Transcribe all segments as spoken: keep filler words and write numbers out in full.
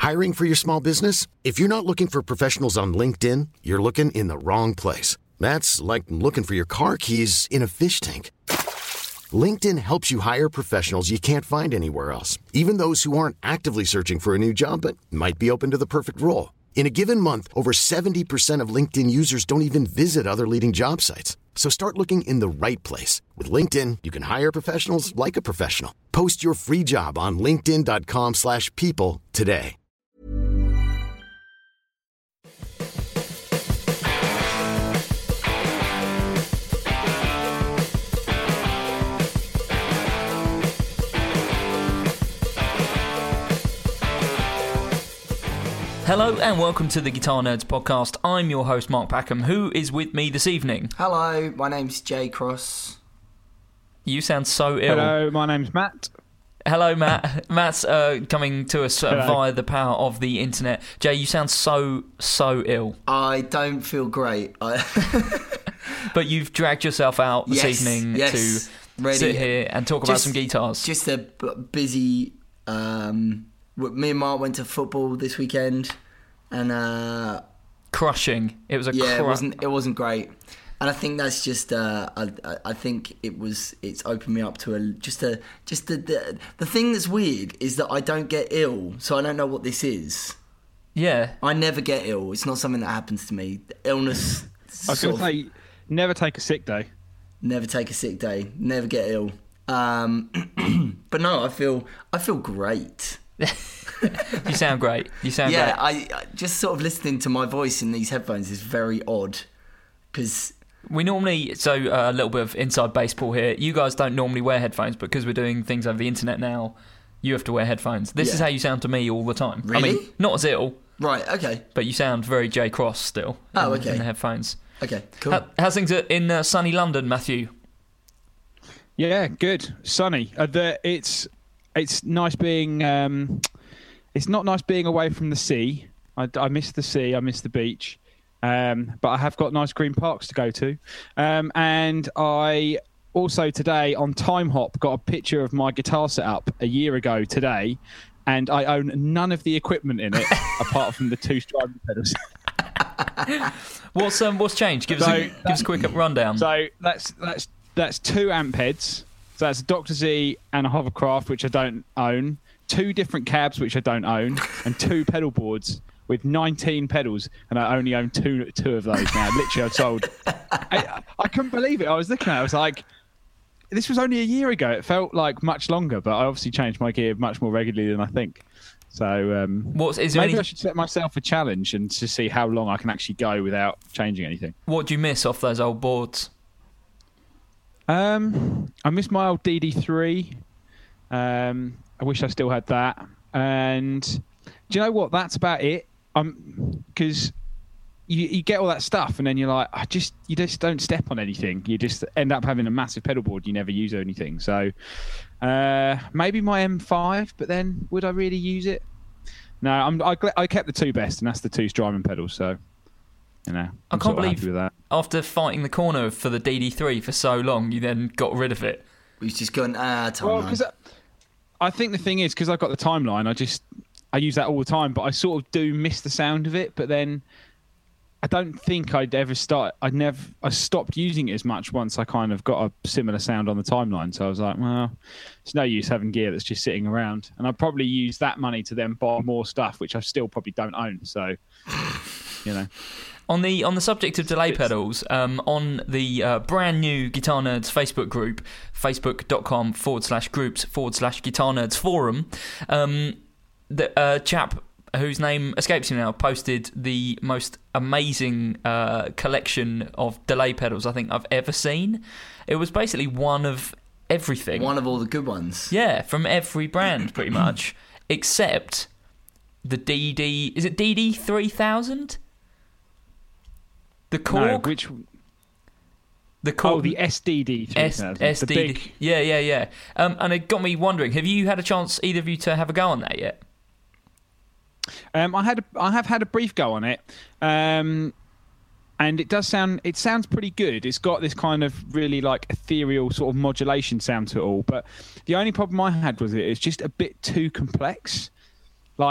Hiring for your small business? If you're not looking for professionals on LinkedIn, you're looking in the wrong place. That's like looking for your car keys in a fish tank. LinkedIn helps you hire professionals you can't find anywhere else, even those who aren't actively searching for a new job but might be open to the perfect role. In a given month, over seventy percent of LinkedIn users don't even visit other leading job sites. So start looking in the right place. With LinkedIn, you can hire professionals like a professional. Post your free job on linkedin.com slash people today. Hello and welcome to the Guitar Nerds podcast. I'm your host Mark Packham. Who is with me this evening? Hello, my name's Jay Cross. You sound so ill. Hello, my name's Matt. Hello, Matt. Matt's uh, coming to us uh, via the power of the internet. Jay, you sound so, so ill. I don't feel great. I But you've dragged yourself out this yes, evening yes, to ready. sit here and talk just, about some guitars. Just a b- busy... Um, me and Mark went to football this weekend, and uh, crushing. It was a yeah, cru- it wasn't it wasn't great, and I think that's just uh, I I think it was it's opened me up to a just a just the, the the thing that's weird is that I don't get ill, so I don't know what this is. Yeah, I never get ill. It's not something that happens to me. Illness. I was going to say, never take a sick day. Never take a sick day. Never get ill. Um, but no, I feel I feel great. you sound great. You sound yeah, great. I, I just sort of listening to my voice in these headphones is very odd because we normally so uh, a little bit of inside baseball here. You guys don't normally wear headphones, but because we're doing things over the internet now, you have to wear headphones. This Yeah. is how you sound to me all the time. Really? I mean, not as ill, right. Okay. but you sound very J Cross still. Oh, in, okay. In the headphones. Okay. Cool. How, how's things in uh, sunny London, Matthew? Yeah, good. Sunny. Uh, the, it's it's nice being. Um, it's not nice being away from the sea. I, I miss the sea. I miss the beach. Um, but I have got nice green parks to go to. Um, and I also today on Time Hop got a picture of my guitar setup a year ago today, and I own none of the equipment in it apart from the two strymon pedals. What's um what's changed? Give us So, a, give us a quick rundown. So that's that's that's two amp heads. So that's a Doctor Z and a Hovercraft, which I don't own. Two different cabs, which I don't own, and two pedal boards with nineteen pedals, and I only own two two of those now. Literally, I've sold. I, I couldn't believe it. I was looking at it. I was like, this was only a year ago. It felt like much longer, but I obviously changed my gear much more regularly than I think. So um, What's, is there maybe any, I should set myself a challenge and to see how long I can actually go without changing anything. what do you miss off those old boards? Um, I miss my old D D three. Um, I wish I still had that. And do you know what? That's about it. Um, because you, you get all that stuff, and then you're like, I just you just don't step on anything. You just end up having a massive pedal board. You never use anything. So uh, maybe my M five, but then would I really use it? No, I'm, I, I kept the two best, and that's the two Strymon pedals. So you know, I'm I can't sort of believe happy with that. after fighting the corner for the D D three for so long, you then got rid of it. We've just gone ah time. Well, because I think the thing is, because I've got the timeline, I just I use that all the time, but I sort of do miss the sound of it. But then I don't think I'd ever start. I'd never. I stopped using it as much once I kind of got a similar sound on the timeline. So I was like, well, it's no use having gear that's just sitting around. And I'd probably use that money to then buy more stuff, which I still probably don't own. So you know. On the on the subject of delay pedals, um, on the uh, brand new Guitar Nerds Facebook group, facebook.com forward slash groups forward slash Guitar Nerds forum, um, the uh, chap whose name escapes me now posted the most amazing uh, collection of delay pedals I think I've ever seen. It was basically one of everything. One of all the good ones. Yeah, from every brand pretty much, except the D D. Is it D D three thousand? The Korg? No, which the Korg, oh, the S D D three thousand. S- the SD. big. Yeah, yeah, yeah. Um, and it got me wondering, have you had a chance, either of you, to have a go on that yet? Um, I had a, I have had a brief go on it, um, and it does sound it sounds pretty good. It's got this kind of really like ethereal sort of modulation sound to it all. But the only problem I had with it is just a bit too complex. Like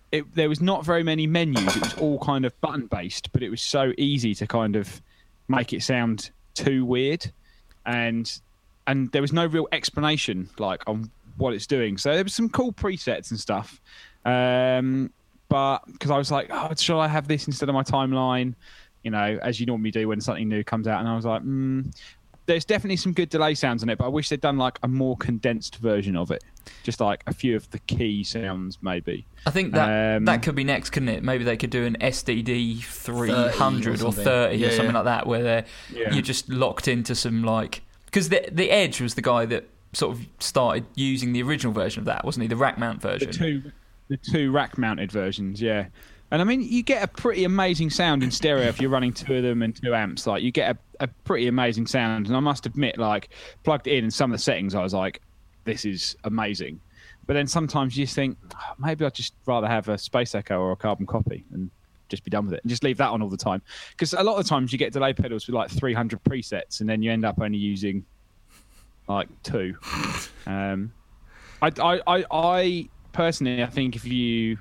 it, there was not very many menus. It was all kind of button based, but it was so easy to kind of make it sound too weird, and and there was no real explanation like on what it's doing. So there was some cool presets and stuff, um, but because I was like, oh, shall I have this instead of my timeline? You know, as you normally do when something new comes out, and I was like, hmm. There's definitely some good delay sounds on it, but I wish they'd done like a more condensed version of it. Just like a few of the key sounds, maybe. I think that Um, that could be next, couldn't it? Maybe they could do an S D D three hundred or, something. thirty Yeah, or something yeah. like that, where they're, Yeah. you're just locked into some like... Because the, the Edge was the guy that sort of started using the original version of that, wasn't he? The rack mount The version. two, the two rack-mounted versions, yeah. And I mean, you get a pretty amazing sound in stereo if you're running two of them and two amps. Like, you get a, a pretty amazing sound. And I must admit, like, plugged it in and some of the settings, I was like, this is amazing. But then sometimes you just think, oh, maybe I'd just rather have a Space Echo or a Carbon Copy and just be done with it and just leave that on all the time. Because a lot of the times you get delay pedals with like three hundred presets and then you end up only using like two. Um, I, I, I, I personally, I think if you...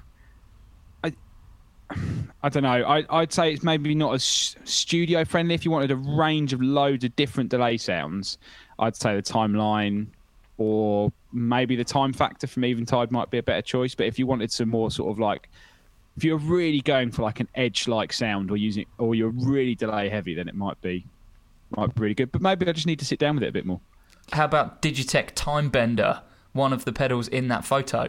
I don't know. I, I'd say it's maybe not as studio friendly. If you wanted a range of loads of different delay sounds, I'd say the Timeline or maybe the Time Factor from Eventide might be a better choice. But if you wanted some more sort of like, if you're really going for like an Edge-like sound or using, or you're really delay heavy, then it might be might be really good. But maybe I just need to sit down with it a bit more. How about Digitech Time Bender, one of the pedals in that photo?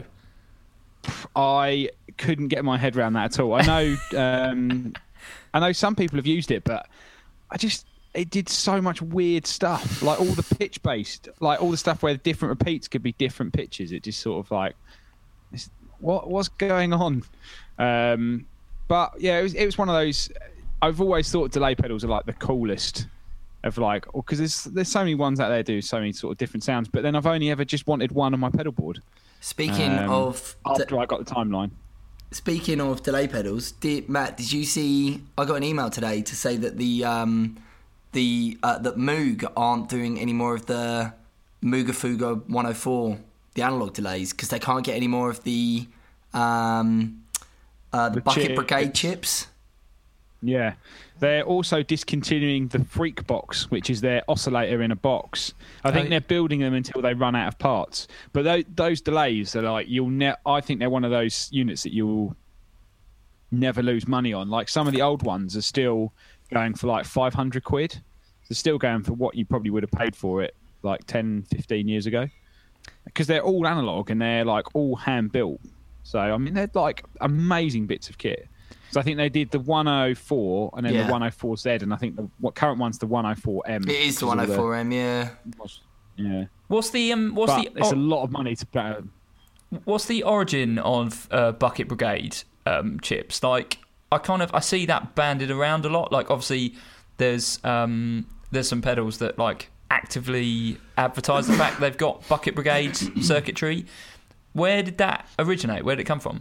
I couldn't get my head around that at all. I know, um, I know some people have used it, but I just it did so much weird stuff. Like all the pitch based, like all the stuff where the different repeats could be different pitches. It just sort of like, it's, what what's going on? Um, but yeah, it was it was one of those. I've always thought delay pedals are like the coolest of like, because there's there's so many ones out there do so many sort of different sounds. But then I've only ever just wanted one on my pedal board. Speaking Um, of after I got the Timeline. Speaking of delay pedals, did, Matt, did you see? I got an email today to say that the um, the uh, that Moog aren't doing any more of the Mooga Fuga one oh four, the analog delays, because they can't get any more of the um, uh, the, The Bucket chip. Brigade chips. Yeah. They're also discontinuing the Freak Box, which is their oscillator in a box. I think Oh. they're building them until they run out of parts. But those, those delays are like, you'll ne- I think they're one of those units that you'll never lose money on. Like some of the old ones are still going for like five hundred quid. They're still going for what you probably would have paid for it like ten, fifteen years ago. Because they're all analog and they're like all hand built. So, I mean, they're like amazing bits of kit. So I think they did the one oh four and then Yeah. the one oh four Z, and I think the what current one's the one oh four M. It is the which one oh all four M, yeah. Yeah, What's the um? What's but the it's a or- lot of money to pay. what's the origin of uh, Bucket Brigade um, chips? Like, I kind of I see that banded around a lot. Like, obviously, there's um there's some pedals that like actively advertise the fact they've got Bucket Brigade circuitry. Where did that originate? Where did it come from?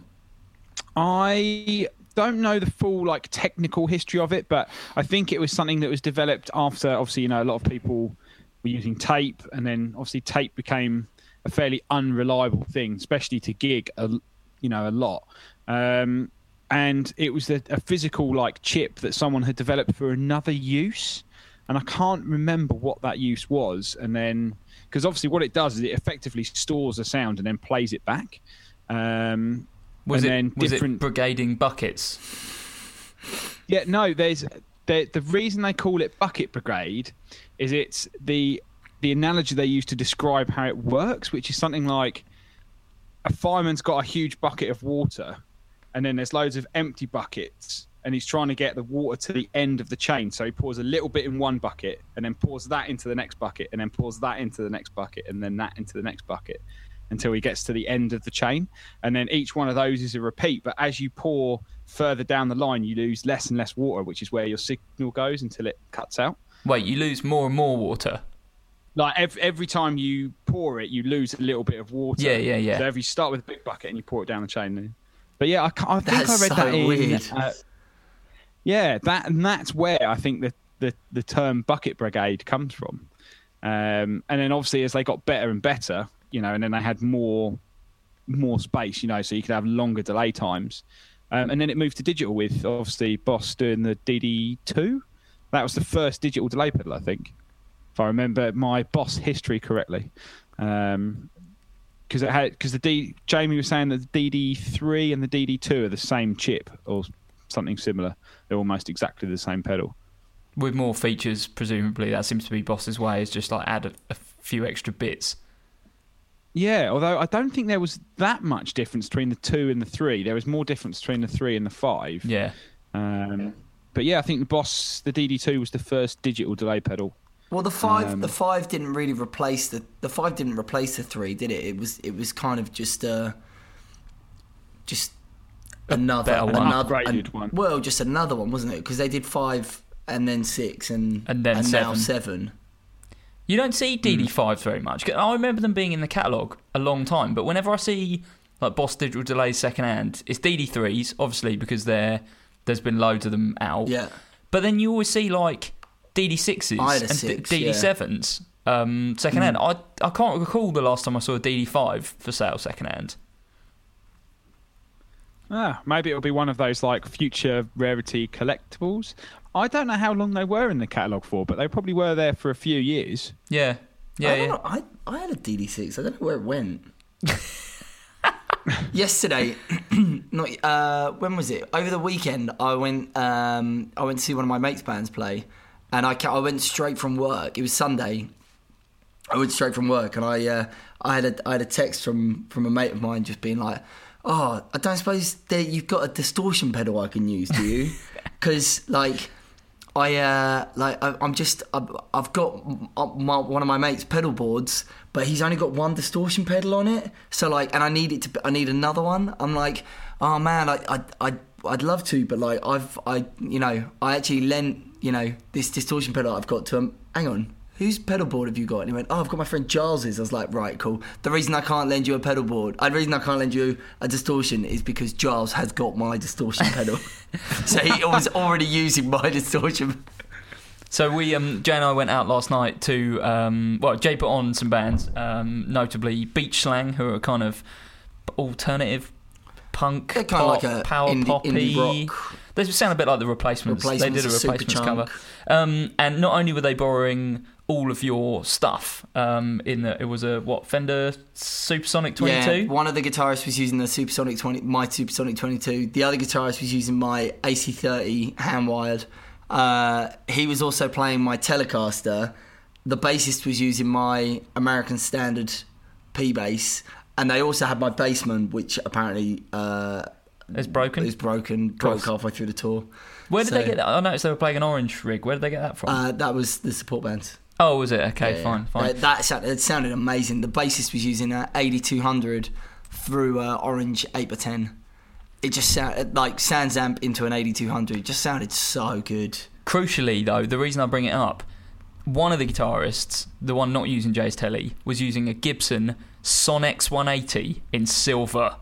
I don't know the full like technical history of it, but I think it was something that was developed after, obviously, you know, a lot of people were using tape, and then obviously tape became a fairly unreliable thing, especially to gig, a, you know, a lot. Um, and it was a, a physical like chip that someone had developed for another use, and I can't remember what that use was. And then, because obviously what it does is it effectively stores a sound and then plays it back. Um, Was and it then was different... it brigading buckets? Yeah, no. There's the the reason they call it Bucket Brigade is it's the the analogy they use to describe how it works, which is something like a fireman's got a huge bucket of water, and then there's loads of empty buckets, and he's trying to get the water to the end of the chain. So he pours a little bit in one bucket, and then pours that into the next bucket, and then pours that into the next bucket, and then that into the next bucket, until he gets to the end of the chain. And then each one of those is a repeat, but as you pour further down the line, you lose less and less water, which is where your signal goes until it cuts out. Wait, you lose more and more water. Like every, every time you pour it, you lose a little bit of water. Yeah, yeah, yeah. So if you start with a big bucket and you pour it down the chain. But yeah, I, ca- I think That's I read so that in... weird. Uh, yeah, that and that's where I think the, the, the term Bucket Brigade comes from. Um, and then obviously as they got better and better, you know, and then they had more more space, you know, so you could have longer delay times. Um, and then it moved to digital with obviously Boss doing the D D two. That was the first digital delay pedal, I think, if I remember my Boss history correctly. Um, because it had because the D Jamie was saying that the D D three and the D D two are the same chip or something similar. They're almost exactly the same pedal. With more features, presumably. That seems to be Boss's way, is just like add a, a few extra bits. Yeah, although I don't think there was that much difference between the two and the three. There was more difference between the three and the five. Yeah. Um, but yeah, I think the Boss, the D D two was the first digital delay pedal. Well, the five, Um, the five didn't really replace the the five didn't replace the three, did it? It was it was kind of just uh, just another better one. another Upgraded an- one. Well, just another one, wasn't it? Because they did five and then six and And then now seven. seven. You don't see D D fives very much. I remember them being in the catalogue a long time, but whenever I see like Boss digital delays second hand, it's D D threes, obviously, because they're, there's been loads of them out. Yeah. But then you always see like D D sixes I had a and six, D D sevens um, second hand. I, I can't recall the last time I saw a D D five for sale second hand. Ah, maybe it'll be one of those like future rarity collectibles. I don't know how long they were in the catalogue for, but they probably were there for a few years. Yeah. Yeah, I, don't yeah. know, I I had a D D six. I don't know where it went. Yesterday, not uh, when was it? Over the weekend, I went. Um, I went to see one of my mates' bands play, and I ca- I went straight from work. It was Sunday. I went straight from work, and I uh, I had a I had a text from from a mate of mine just being like, "Oh, I don't suppose that you've got a distortion pedal I can use, do you?" Because like. I uh, like I, I'm just I've, I've got m- my, one of my mates' pedal boards, but he's only got one distortion pedal on it. So like, and I need it to I need another one. I'm like, oh man, I I I I'd love to, but like I've I you know I actually lent you know this distortion pedal I've got to him. Hang on, whose pedal board have you got? And he went, oh, I've got my friend Giles's. I was like, right, cool. The reason I can't lend you a pedal board, the reason I can't lend you a distortion is because Giles has got my distortion pedal. So he was already using my distortion. So we, um, Jay and I went out last night to, um, well, Jay put on some bands, um, notably Beach Slang, who are kind of alternative punk, They're kind pop, of like a power indie, poppy. indie rock. They sound a bit like the Replacements. Replacements, They did a Superchunk. Replacements cover, um, and not only were they borrowing all of your stuff, um, in the it was a what Fender Supersonic twenty-two. Yeah, one of the guitarists was using the Supersonic twenty, my Supersonic twenty-two. The other guitarist was using my A C thirty hand wired. Uh, he was also playing my Telecaster. The bassist was using my American Standard P bass, and they also had my Bassman, which apparently uh, It's broken. is broken, broke halfway through the tour. Where did So, they get that? I noticed they were playing an orange rig. Where did they get that from? Uh, that was the support band. oh, was it? Okay, Yeah, fine, yeah. fine. Uh, that sounded, it sounded amazing. The bassist was using a eighty-two hundred through uh, Orange eight by ten. It just sounded like Sans amp into an eighty-two hundred. It just sounded so good. Crucially, though, the reason I bring it up, one of the guitarists, the one not using Jay's Telly, was using a Gibson Sonex one eighty in silver.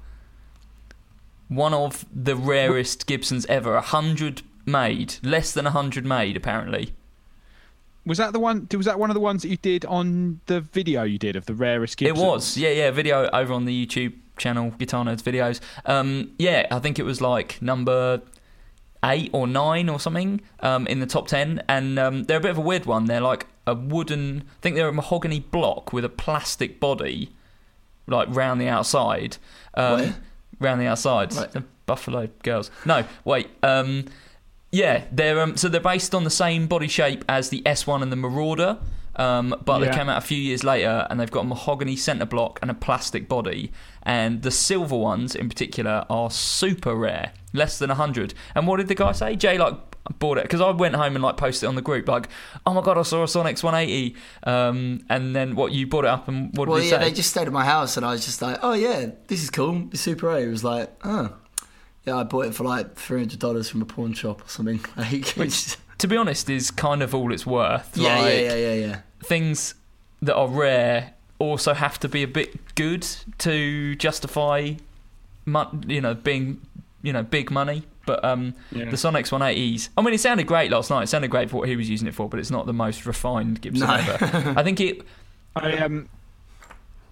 One of the rarest Gibsons ever. A hundred made, less than a hundred made, apparently. Was that the one? Was that one of the ones that you did on the video you did of the rarest Gibsons? It was, yeah, yeah. Video over on the YouTube channel, Guitar Nerds videos. Um, yeah, I think it was like number eight or nine or something um, in the top ten, and um, they're a bit of a weird one. They're like a wooden, I think they're a mahogany block with a plastic body, like round the outside. Um, Where? Round the outside, Right. the Buffalo Girls. No, wait. Um, yeah, they're um, so they're based on the same body shape as the S one and the Marauder. Um, but Yeah. they came out a few years later, and they've got a mahogany centre block and a plastic body. And the silver ones, in particular, are super rare, less than a hundred. And what did the guy say? Jay like bought it because I went home and like posted it on the group, like, "Oh my god, I saw a Sonex one eighty." Um, and then what you bought it up, and what did Well, he yeah, say? they just stayed at my house, and I was just like, "Oh yeah, this is cool. It's super rare." It was like, "Oh, yeah, I bought it for like three hundred dollars from a pawn shop or something." Like, it's- To be honest, is kind of all it's worth. yeah, like, yeah, yeah, yeah, yeah. Things that are rare also have to be a bit good to justify, mon- you know, being, you know, big money. But um, Yeah. the Sonex one eighties, I mean, it sounded great last night. It sounded great for what he was using it for, but it's not the most refined Gibson No. ever. I think it. I um,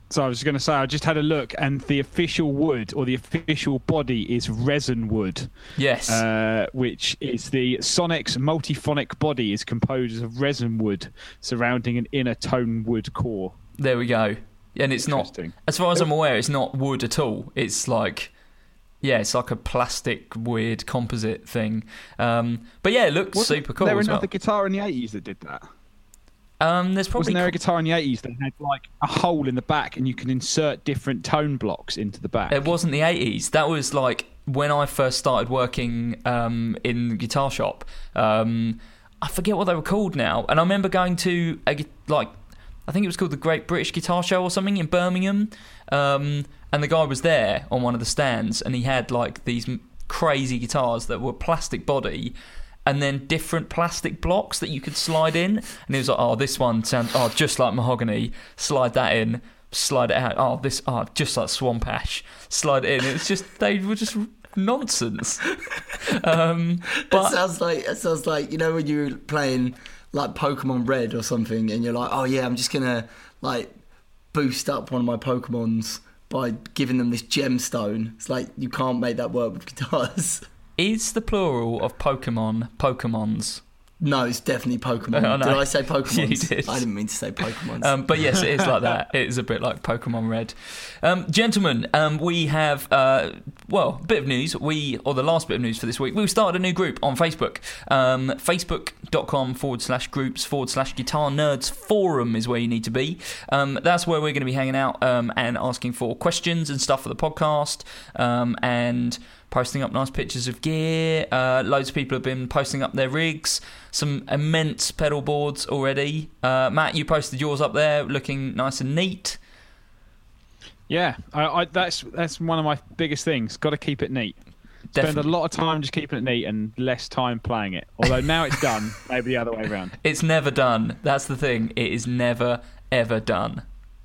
So I was going to say, I just had a look, and the official wood or the official body is resin wood. Yes. Uh, which is the Sonex multiphonic body is composed of resin wood surrounding an inner tone wood core. There we go. And it's not, as far as I'm aware, it's not wood at all. It's like, yeah, it's like a plastic weird composite thing. Um, but yeah, it looks Wasn't super cool there as another well. guitar in the eighties that did that? Um, there's probably Wasn't there a guitar in the eighties that had like a hole in the back and you can insert different tone blocks into the back? It wasn't the eighties. That was like when I first started working um, in the guitar shop. Um, I forget what they were called now. And I remember going to, a, gu- like, I think it was called the Great British Guitar Show or something in Birmingham. Um, and the guy was there on one of the stands and he had like these m- crazy guitars that were plastic body and then different plastic blocks that you could slide in. And he was like, oh, this one sounds oh, just like mahogany. Slide that in. Slide it out. Oh, this, oh, just like swamp ash. Slide it in. It's just, they were just nonsense. um, but It sounds like, it sounds like, you know, when you're playing like Pokemon Red or something and you're like, oh yeah, I'm just going to like boost up one of my Pokemons by giving them this gemstone. It's like, you can't make that work with guitars. is the plural of Pokemon Pokemons? No, it's definitely Pokemon. Oh, no. Did I say Pokemon? You did. I didn't mean to say Pokemon. Um, but yes, it is like that. It is a bit like Pokemon Red. Um, gentlemen, um, we have, uh, well, a bit of news. We, or the last bit of news for this week, we've started a new group on Facebook. Um, Facebook.com forward slash groups forward slash Guitar Nerds Forum is where you need to be. Um, that's where we're going to be hanging out um, and asking for questions and stuff for the podcast. Um, and posting up nice pictures of gear. Uh, loads of people have been posting up their rigs. Some immense pedal boards already. Uh, Matt, you posted yours up there, looking nice and neat. Yeah, I, I, that's that's one of my biggest things. Got to keep it neat. Spend Definitely. a lot of time just keeping it neat and less time playing it. Although now it's done, maybe the other way around. It's never done. That's the thing. It is never, ever done.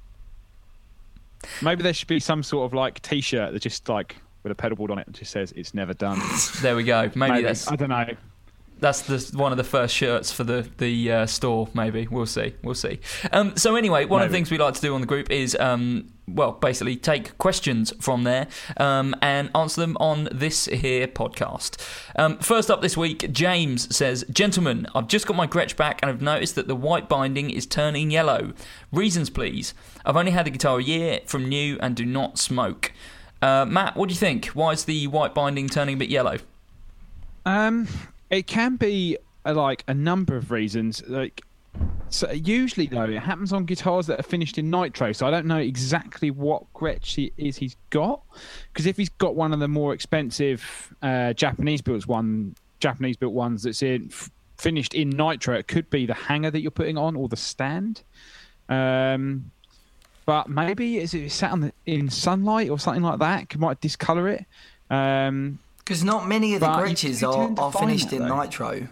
Maybe there should be some sort of like T-shirt that just like with a pedal board on it that just says "It's never done." There we go. Maybe, Maybe. that's I don't know. that's the one of the first shirts for the the uh, store. Maybe we'll see. We'll see. Um, so anyway, one of the Maybe. things we like to do on the group is um, well, basically take questions from there um, and answer them on this here podcast. Um, first up this week, James says, "Gentlemen, I've just got my Gretsch back and I've noticed that the white binding is turning yellow. Reasons, please. I've only had the guitar a year from new and do not smoke." Uh, Matt, what do you think? Why is the white binding turning a bit yellow? Um, it can be uh, like a number of reasons. Like, so usually though, it happens on guitars that are finished in nitro. So I don't know exactly what Gretsch he is he's got, because if he's got one of the more expensive uh, Japanese built one, Japanese built ones that's in f- finished in nitro, it could be the hanger that you're putting on or the stand. Um, but maybe is it sat on the, in sunlight or something like that? It might discolour it. Um, Because not many of the But you- Gretches you are, tend to are find finished that, in though. nitro.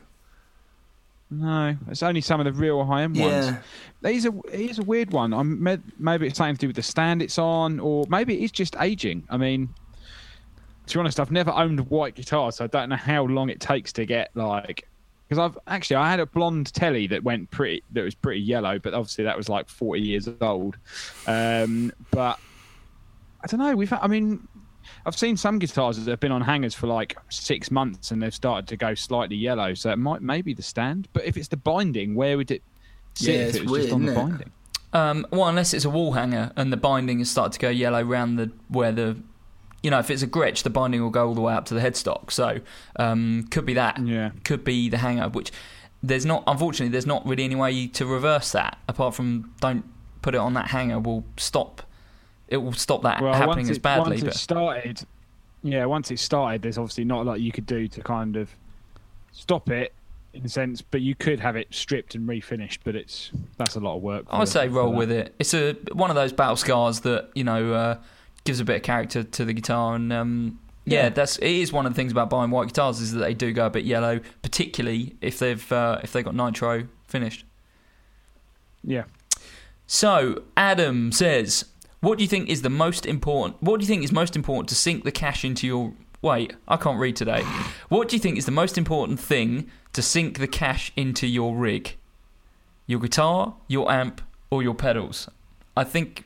No, it's only some of the real high-end ones. Yeah. He's a he's a weird one. I'm med- maybe it's something to do with the stand it's on, or maybe it's just aging. I mean, to be honest, I've never owned a white guitar, so I don't know how long it takes to get like. Because I've actually I had a blonde telly that went pretty that was pretty yellow, but obviously that was like forty years old. Um, but I don't know. We've I mean. I've seen some guitars that have been on hangers for like six months and they've started to go slightly yellow. So it might maybe the stand, but if it's the binding, where would it sit Yeah, if it's it was weird, just on the isn't it? binding? Um, well, unless it's a wall hanger and the binding has started to go yellow round the where the, you know, if it's a Gretsch, the binding will go all the way up to the headstock. So um, could be that. Yeah. Could be the hanger, which there's not. Unfortunately, there's not really any way to reverse that apart from don't put it on that hanger. Will stop. It will stop that Well, happening once as it, badly. Once but it started, yeah, once it started, there's obviously not a lot you could do to kind of stop it in a sense, but you could have it stripped and refinished. But it's that's a lot of work. I would say roll with it. It's a one of those battle scars that you know uh, gives a bit of character to the guitar, and um, yeah, Yeah. that's it is one of the things about buying white guitars is that they do go a bit yellow, particularly if they've uh, if they got nitro finished. Yeah. So Adam says, "What do you think is the most important? What do you think is most important to sink the cash into your?" Wait, I can't read today. What do you think is the most important thing to sink the cash into your rig? Your guitar, your amp, or your pedals? I think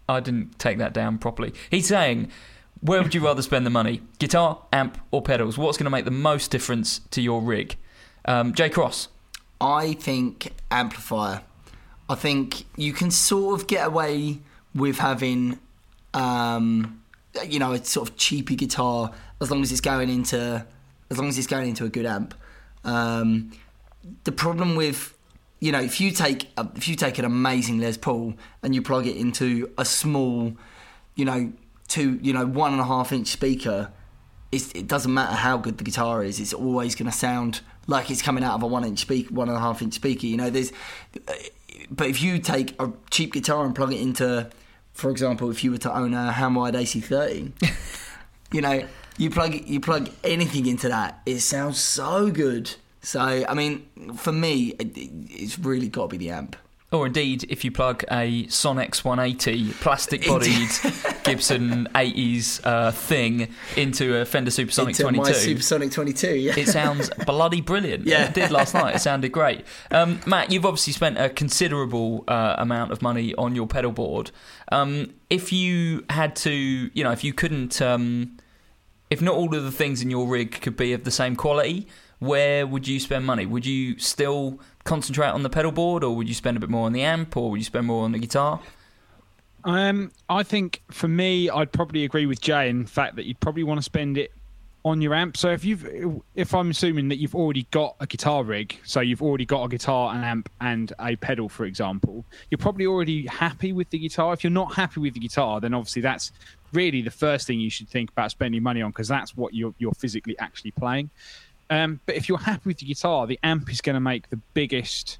I didn't take that down properly. He's saying, where would you rather spend the money? Guitar, amp, or pedals? What's going to make the most difference to your rig? Um, Jay Cross. I think amplifier. I think you can sort of get away with having, um, you know, a sort of cheapy guitar as long as it's going into, as long as it's going into a good amp. Um, the problem with, you know, if you take a, if you take an amazing Les Paul and you plug it into a small, you know, two, you know, one and a half inch speaker, it's, it doesn't matter how good the guitar is. It's always going to sound like it's coming out of a one inch speaker, one and a half inch speaker. You know, there's. But if you take a cheap guitar and plug it into, for example, if you were to own a Hamwide A C thirty, you know, you plug you plug anything into that, it sounds so good. So, I mean, for me, it, it's really got to be the amp. Or indeed, if you plug a Sonex one eighty plastic-bodied Gibson eighties uh, thing into a Fender Supersonic into twenty-two. my Supersonic twenty-two, yeah. It sounds bloody brilliant. Yeah. It did last night. It sounded great. Um, Matt, you've obviously spent a considerable uh, amount of money on your pedal board. Um, if you had to, you know, if you couldn't, um, if not all of the things in your rig could be of the same quality, where would you spend money? Would you still concentrate on the pedal board, or would you spend a bit more on the amp, or would you spend more on the guitar? Um, I think for me, I'd probably agree with Jay in the fact that you'd probably want to spend it on your amp. So if you've, if I'm assuming that you've already got a guitar rig, so you've already got a guitar, an amp, and a pedal, for example, you're probably already happy with the guitar. If you're not happy with the guitar, then obviously that's really the first thing you should think about spending money on, because that's what you're you're physically actually playing. Um, but if you're happy with the guitar, the amp is going to make the biggest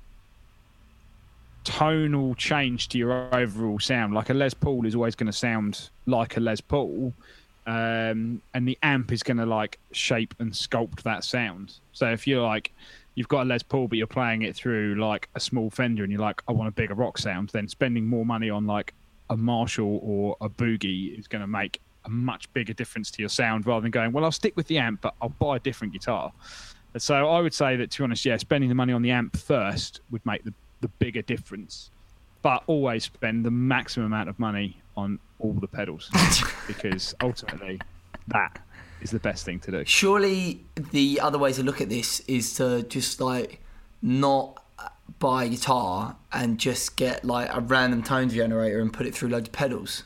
tonal change to your overall sound. Like a Les Paul is always going to sound like a Les Paul, um, and the amp is going to like shape and sculpt that sound. So if you're like, you've got a Les Paul, but you're playing it through like a small Fender, and you're like, I want a bigger rock sound, then spending more money on like a Marshall or a Boogie is going to make a much bigger difference to your sound, rather than going, well, I'll stick with the amp, but I'll buy a different guitar. So I would say that, to be honest, yeah, spending the money on the amp first would make the, the bigger difference. But always spend the maximum amount of money on all the pedals, because ultimately that is the best thing to do. Surely the other way to look at this is to just like not buy a guitar and just get like a random tone generator and put it through loads of pedals.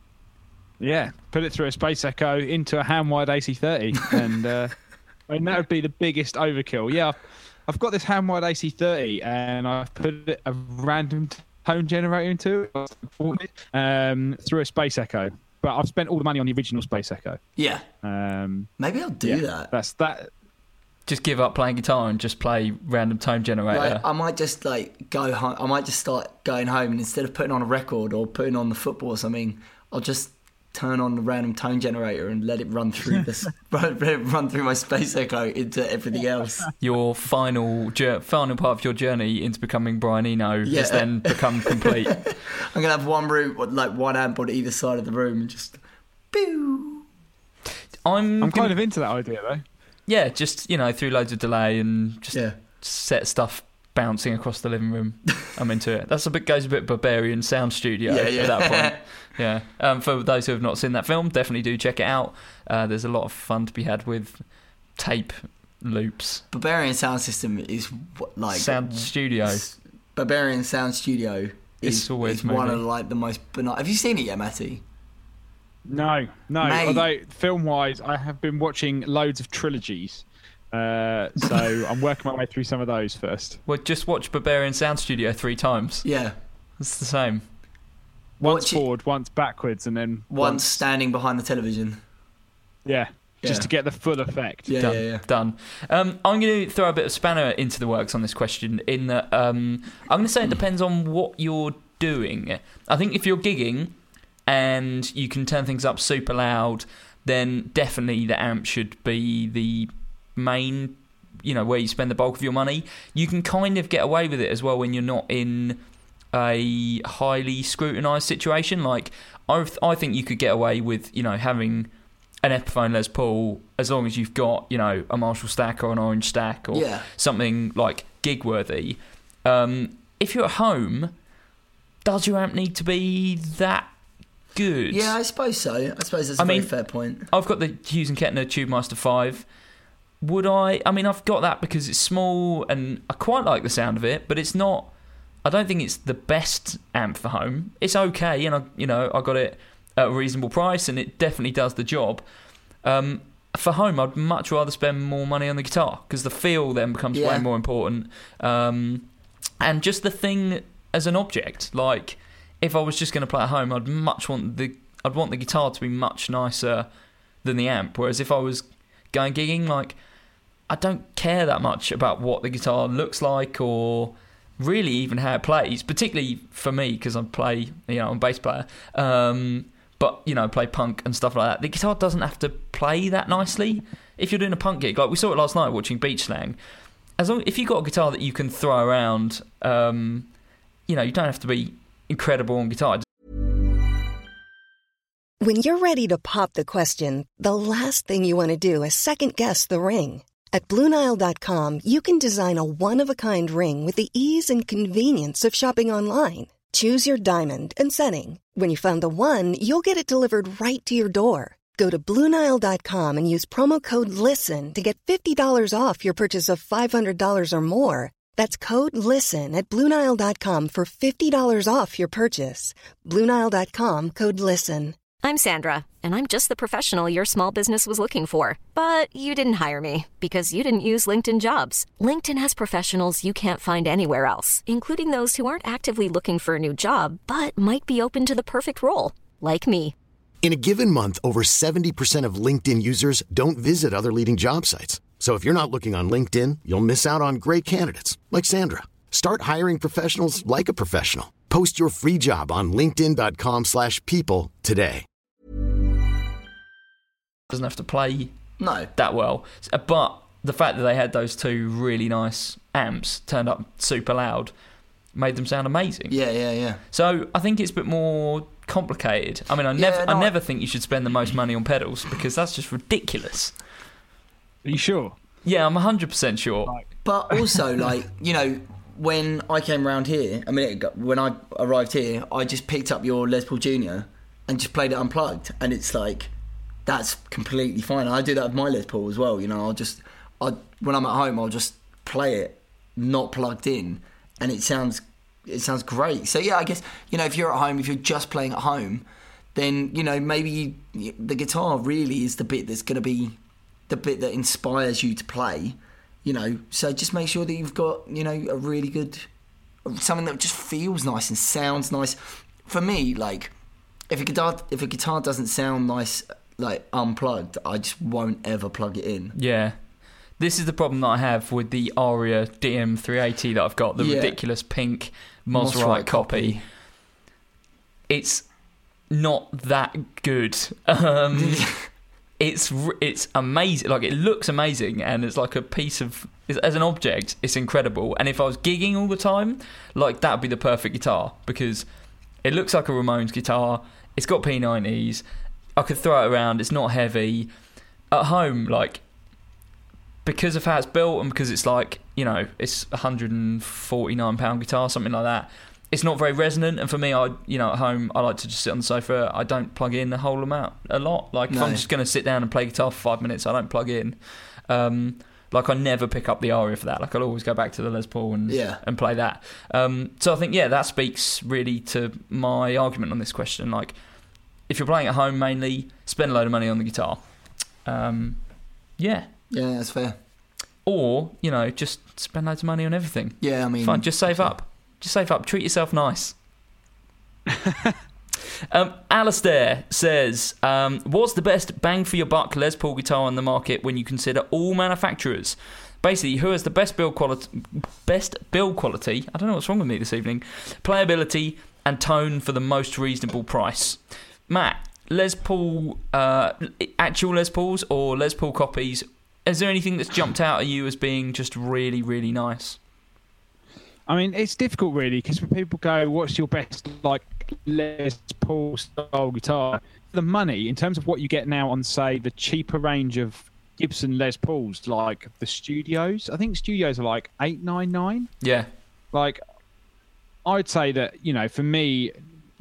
Yeah, put it through a Space Echo into a Hamwide A C thirty, and uh, I mean, that would be the biggest overkill. Yeah, I've, I've got this Hamwide A C thirty, and I've put a random tone generator into it um, through a Space Echo. But I've spent all the money on the original Space Echo. Yeah. Um, Maybe I'll do yeah, that. That's that. Just give up playing guitar and just play random tone generator. Like, I might just like go home. I might just start going home, and instead of putting on a record or putting on the football or something, I'll just turn on the random tone generator and let it run through this, run, run through my Space Echo into everything else. Your final final part of your journey into becoming Brian Eno Yeah. has then become complete. I'm gonna have one room, like one amp on either side of the room, and just, pew. I'm I'm gonna, kind of into that idea, though. yeah, just you know, through loads of delay and just Yeah. set stuff bouncing across the living room. I'm into it. That's a bit goes a bit Barbarian Sound Studio Yeah, yeah. at that point. Yeah. Um, for those who have not seen that film, definitely do check it out. Uh, there's a lot of fun to be had with tape loops. Barbarian Sound System is what, like Sound Studio. Barbarian Sound Studio is, It's always is one movie. of like the most benign. Have you seen it yet, Matty? No, no. Mate. Although film-wise, I have been watching loads of trilogies, uh, so I'm working my way through some of those first. Well, just watch Barbarian Sound Studio three times. Yeah. It's the same. Once Watch it- forward, once backwards, and then Once standing behind the television. yeah, just Yeah. to get the full effect. Yeah, Done. yeah, yeah. Done. Um, I'm going to throw a bit of spanner into the works on this question. In that, um, I'm going to say it depends on what you're doing. I think if you're gigging and you can turn things up super loud, then definitely the amp should be the main, you know, where you spend the bulk of your money. You can kind of get away with it as well when you're not in a highly scrutinised situation. Like I, I think you could get away with, you know, having an Epiphone Les Paul as long as you've got, you know, a Marshall stack or an Orange stack or Yeah. something like gig worthy. Um, if you're at home, does your amp need to be that good. Yeah, I suppose so. I suppose that's a I very mean, fair point. I've got the Hughes and Kettner Tubemaster five. Would I? I mean, I've got that because it's small and I quite like the sound of it, but it's not. I don't think it's the best amp for home. It's okay, and I, you know, I got it at a reasonable price, and it definitely does the job. Um, for home, I'd much rather spend more money on the guitar because the feel then becomes Yeah. way more important, um, and just the thing as an object. Like, if I was just going to play at home, I'd much want the I'd want the guitar to be much nicer than the amp. Whereas if I was going gigging, like, I don't care that much about what the guitar looks like or really even how it plays, particularly for me because I play, you know, I'm a bass player, um, but, you know, play punk and stuff like that. The guitar doesn't have to play that nicely. If you're doing a punk gig, like we saw it last night watching Beach Slang, as long if you've got a guitar that you can throw around, um, you know, you don't have to be incredible on guitar. When you're ready to pop the question, the last thing you want to do is second-guess the ring. At Blue Nile dot com, you can design a one-of-a-kind ring with the ease and convenience of shopping online. Choose your diamond and setting. When you find the one, you'll get it delivered right to your door. Go to Blue Nile dot com and use promo code LISTEN to get fifty dollars off your purchase of five hundred dollars or more. That's code LISTEN at Blue Nile dot com for fifty dollars off your purchase. Blue Nile dot com, code LISTEN. I'm Sandra, and I'm just the professional your small business was looking for. But you didn't hire me because you didn't use LinkedIn Jobs. LinkedIn has professionals you can't find anywhere else, including those who aren't actively looking for a new job, but might be open to the perfect role, like me. In a given month, over seventy percent of LinkedIn users don't visit other leading job sites. So if you're not looking on LinkedIn, you'll miss out on great candidates like Sandra. Start hiring professionals like a professional. Post your free job on linkedin dot com slash people today. Doesn't have to play No. that well, but the fact that they had those two really nice amps turned up super loud made them sound amazing. Yeah, yeah, yeah. So I think it's a bit more complicated. I mean, I Yeah, never, no, I I- never think you should spend the most money on pedals because that's just ridiculous. Are you sure? Yeah, I'm one hundred percent sure. But also, like, you know, when I came around here, a minute ago, when I arrived here, I just picked up your Les Paul Junior and just played it unplugged. And it's like, that's completely fine. I do that with my Les Paul as well. You know, I'll just, I when I'm at home, I'll just play it not plugged in, and it sounds, it sounds great. So yeah, I guess, you know, if you're at home, if you're just playing at home, then, you know, maybe you, the guitar really is the bit that's going to be the bit that inspires you to play. You know, so just make sure that you've got, you know, a really good, something that just feels nice and sounds nice. For me, like, if a guitar, if a guitar doesn't sound nice, like unplugged, I just won't ever plug it in. Yeah. This is the problem that I have with the Aria D M three eighty that I've got, the Yeah. ridiculous pink Mosrite Mosrite copy. copy. It's not that good. Um, it's r- it's amazing. Like, it looks amazing, and it's like a piece of, it's, as an object, it's incredible. And if I was gigging all the time, like, that would be the perfect guitar because it looks like a Ramones guitar. It's got P nineties. I could throw it around. It's not heavy. At home, like, because of how it's built and because it's like, you know, it's a one hundred forty-nine pound guitar, something like that, it's not very resonant. And for me, I, you know, at home, I like to just sit on the sofa. I don't plug in the whole amount a lot. Like, if No. I'm just going to sit down and play guitar for five minutes, I don't plug in. Um, like, I never pick up the Aria for that. Like, I'll always go back to the Les Paul and Yeah. and play that. Um, so I think, yeah, that speaks really to my argument on this question. Like, if you're playing at home mainly, spend a load of money on the guitar. Um, yeah. Yeah, that's fair. Or, you know, just spend loads of money on everything. Yeah, I mean, Fine, just save up. Just save up. Treat yourself nice. um, Alistair says, um, what's the best bang for your buck Les Paul guitar on the market when you consider all manufacturers? Basically, who has the best build quality, best build quality, I don't know what's wrong with me this evening, playability and tone for the most reasonable price? Matt, Les Paul, uh, actual Les Pauls or Les Paul copies, is there anything that's jumped out at you as being just really, really nice? I mean, it's difficult really because when people go, "What's your best like Les Paul style guitar?" The money, in terms of what you get now on, say, the cheaper range of Gibson Les Pauls, like the Studios. I think Studios are like eight nine nine. Yeah. Like, I'd say that, you know, for me,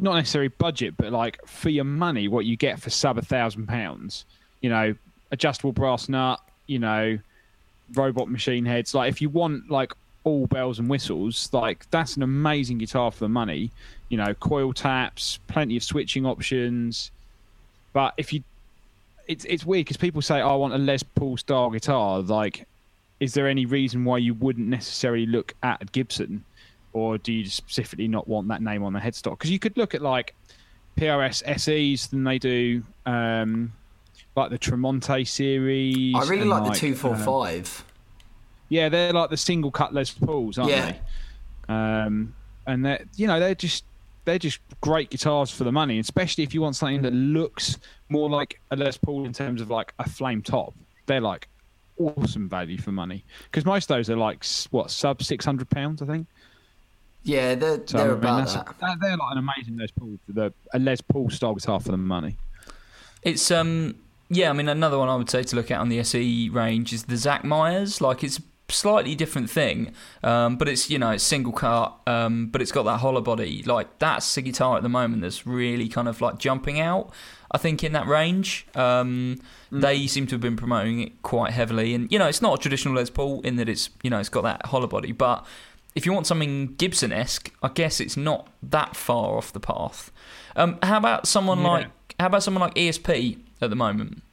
not necessarily budget, but like for your money, what you get for sub a thousand pounds. You know, adjustable brass nut. You know, robot machine heads. Like if you want like all bells and whistles, like that's an amazing guitar for the money. You know, coil taps, plenty of switching options. But if you, it's it's weird because people say, oh, I want a Les Paul style guitar. Like, is there any reason why you wouldn't necessarily look at a Gibson? Or do you specifically not want that name on the headstock? Because you could look at like P R S S Es, then they do um, like the Tremonte series. I really like, like the two forty-five. Um, yeah, they're like the single cut Les Pauls, aren't yeah. they? Um, and they're you know they're just they're just great guitars for the money, especially if you want something that looks more like a Les Paul in terms of like a flame top. They're like awesome value for money because most of those are like what sub six hundred pounds, I think. Yeah, they're, so, they're I mean, about that. that. They're like an amazing Les Paul, for the, a Les Paul style guitar for the money. It's um yeah, I mean another one I would say to look at on the S E range is the Zach Myers. Like it's a slightly different thing, um, but it's you know it's single cut, um, but it's got that hollow body. Like that's a guitar at the moment that's really kind of like jumping out. I think in that range, um, mm. they seem to have been promoting it quite heavily, and you know it's not a traditional Les Paul in that it's you know it's got that hollow body, but if you want something Gibson-esque, I guess it's not that far off the path. Um, how about someone yeah. like how about someone like E S P at the moment?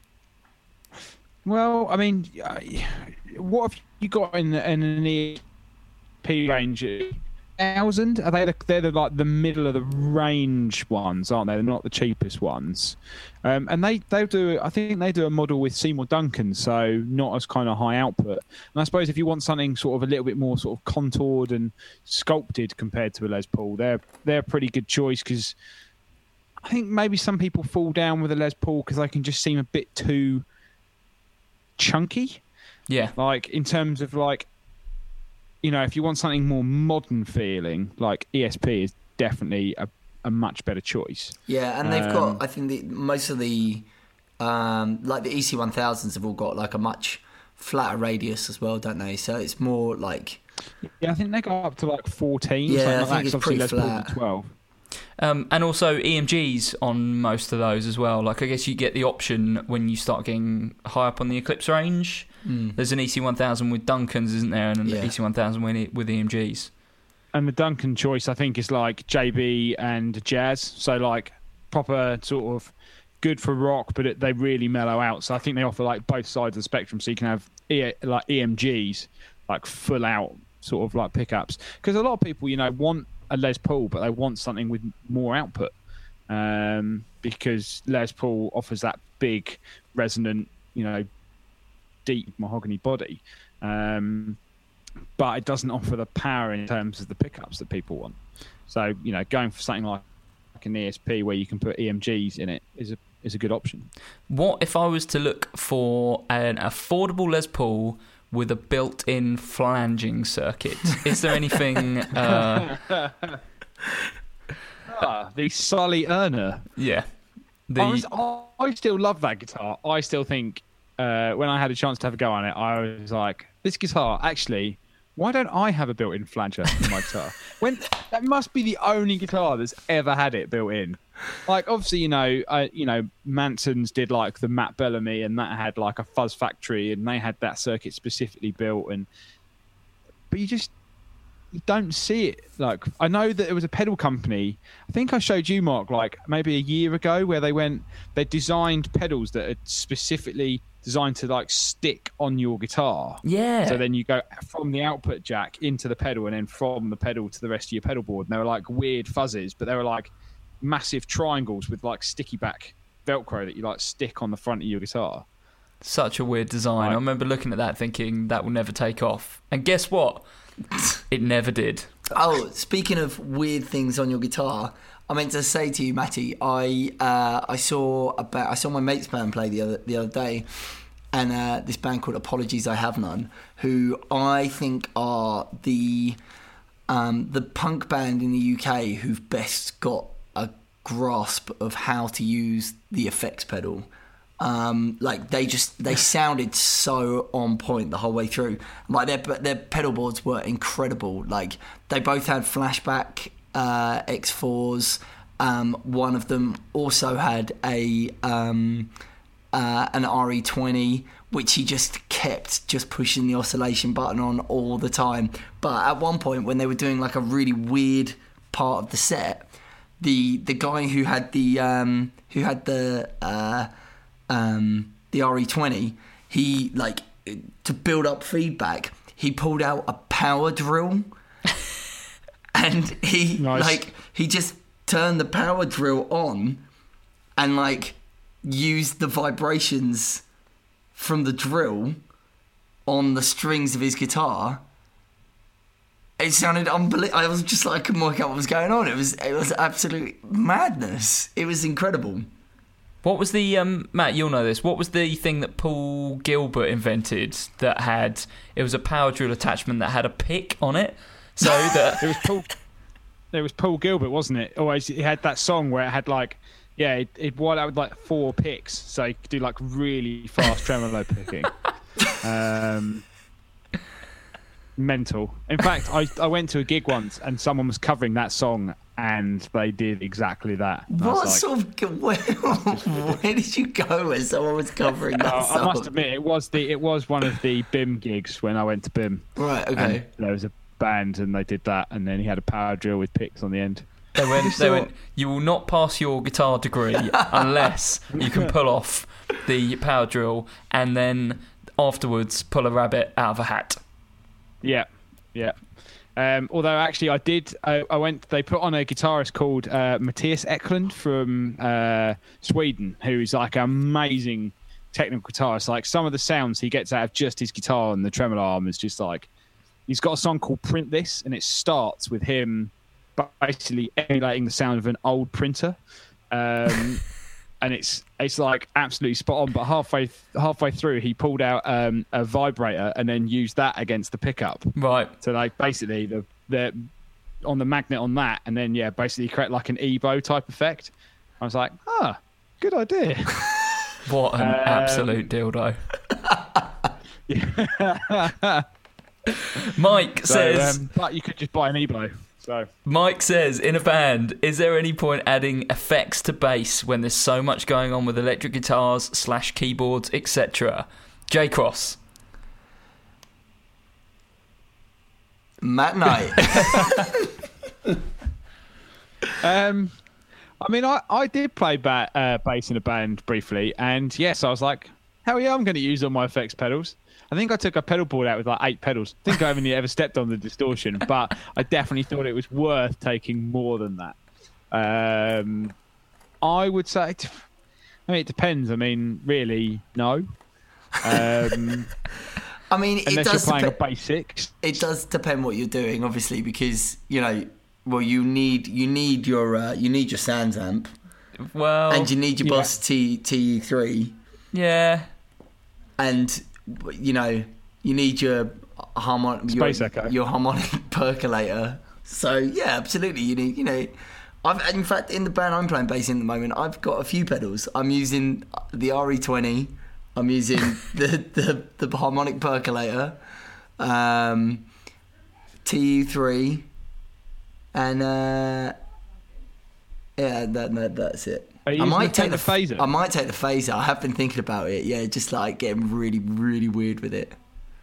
Well, I mean, what have you got in, the, in an E S P range? Thousand? Are they the, they're the, like the middle of the range ones, aren't they? They're not the cheapest ones. Um, and they they do. I think they do a model with Seymour Duncan, so not as kind of high output. And I suppose if you want something sort of a little bit more sort of contoured and sculpted compared to a Les Paul, they're they're a pretty good choice because I think maybe some people fall down with a Les Paul because they can just seem a bit too chunky. Yeah, like in terms of like. You know, if you want something more modern feeling, like E S P is definitely a, a much better choice. Yeah, and they've um, got, I think, the, most of the, um, like the E C one thousands have all got like a much flatter radius as well, don't they? So it's more like... Yeah, I think they go up to like fourteen. Yeah, I like think it's pretty flat. twelve. Um, and also E M Gs on most of those as well. Like I guess you get the option when you start getting high up on the Eclipse range. Mm. There's an E C one thousand with Duncans, isn't there? And an yeah. E C one thousand with, with E M Gs. And the Duncan choice, I think, is like J B and Jazz. So like proper sort of good for rock, but it, they really mellow out. So I think they offer like both sides of the spectrum. So you can have e, like E M Gs, like full out sort of like pickups. Because a lot of people, you know, want a Les Paul, but they want something with more output. Um, because Les Paul offers that big, resonant, you know, deep mahogany body. Um, but it doesn't offer the power in terms of the pickups that people want. So, you know, going for something like, like an E S P where you can put E M Gs in it is a is a good option. What if I was to look for an affordable Les Paul with a built-in flanging circuit? Is there anything... Uh... ah, the Sully Erna. Yeah. The... I, was, I still love that guitar. I still think uh, when I had a chance to have a go on it, I was like, this guitar, actually, why don't I have a built-in flanger in my guitar? When that must be the only guitar that's ever had it built in. Like, obviously, you know, uh, you know, Manson's did like the Matt Bellamy, and that had like a fuzz factory, and they had that circuit specifically built. And but you just you don't see it. Like, I know that it was a pedal company. I think I showed you, Mark, like maybe a year ago, where they went, they designed pedals that are specifically designed to like stick on your guitar. Yeah. So then you go from the output jack into the pedal, and then from the pedal to the rest of your pedal board. And they were like weird fuzzes, but they were like massive triangles with like sticky back Velcro that you like stick on the front of your guitar. Such a weird design. Like, I remember looking at that thinking that will never take off. And guess what? It never did. Oh, speaking of weird things on your guitar, I meant to say to you, Matty, I uh, I saw a ba- I saw my mate's band play the other the other day, and uh, this band called Apologies I Have None, who I think are the um, the punk band in the U K who've best got a grasp of how to use the effects pedal. Um, like they just they sounded so on point the whole way through. Like their their pedal boards were incredible. Like they both had flashback uh, X fours. um, one of them also had a um, uh, an R E twenty, which he just kept just pushing the oscillation button on all the time. But at one point, when they were doing like a really weird part of the set, the the guy who had the um, who had the uh, um, the R E twenty, he like to build up feedback, he pulled out a power drill, and he nice. like he just turned the power drill on, and like used the vibrations from the drill on the strings of his guitar. It sounded unbelievable. I was just like, I couldn't work out what was going on. It was it was absolute madness. It was incredible. What was the um, Matt? You'll know this. What was the thing that Paul Gilbert invented that had? It was a power drill attachment that had a pick on it, so that It was Paul. It was Paul Gilbert, wasn't it? Always, he had that song where it had like, yeah, it, it wired out with like four picks, so he could do like really fast tremolo picking. Um, mental. In fact, I I went to a gig once and someone was covering that song and they did exactly that. And I What was sort of where, where did you go when someone was covering that like, song? I must admit, it was the it was one of the B I M gigs when I went to B I M. Right, okay. And there was a band and they did that, and then he had a power drill with picks on the end. they went, they went, you will not pass your guitar degree unless you can pull off the power drill and then afterwards pull a rabbit out of a hat. Yeah, yeah. Um, although actually, I did. I, I went. They put on a guitarist called uh, Matthias Eklund from uh, Sweden, who's like an amazing technical guitarist. Like some of the sounds he gets out of just his guitar and the tremolo arm is just like. He's got a song called "Print This," and it starts with him basically emulating the sound of an old printer, um, and it's it's like absolutely spot on. But halfway halfway through, he pulled out um, a vibrator and then used that against the pickup. Right. So like basically the the on the magnet on that, and then yeah, basically create like an E-bow type effect. I was like, ah, good idea. What an Um, absolute dildo. Yeah. Mike So, says. um, but you could just buy an E-bow. So Mike says, in a band, is there any point adding effects to bass when there's so much going on with electric guitars slash keyboards, et cetera? J Cross. Matt Knight. Um, I mean, I, I did play ba- uh, bass in a band briefly, and yes, I was like, hell yeah, I'm going to use all my effects pedals. I think I took a pedal board out with like eight pedals. I think I haven't ever stepped on the distortion, but I definitely thought it was worth taking more than that. Um, I would say, I mean, it depends. I mean, really, no. Um, I mean, it unless does you're playing depe- a basics. it does depend what you're doing, obviously, because you know, well, you need you need your uh, you need your Sans amp, Well, and you need your yeah. Boss T T three, yeah. and you know you need your harmonic your, Space Echo. your harmonic percolator. So yeah, absolutely, you need you know. I've in fact in the band I'm playing bass in at the moment, I've got a few pedals. I'm using the R E twenty. I'm using the, the the harmonic percolator, um, T U three, and uh, yeah, that, that that's it. Are you I using might the take the phaser? I might take the phaser. I have been thinking about it. Yeah, just like getting really really weird with it.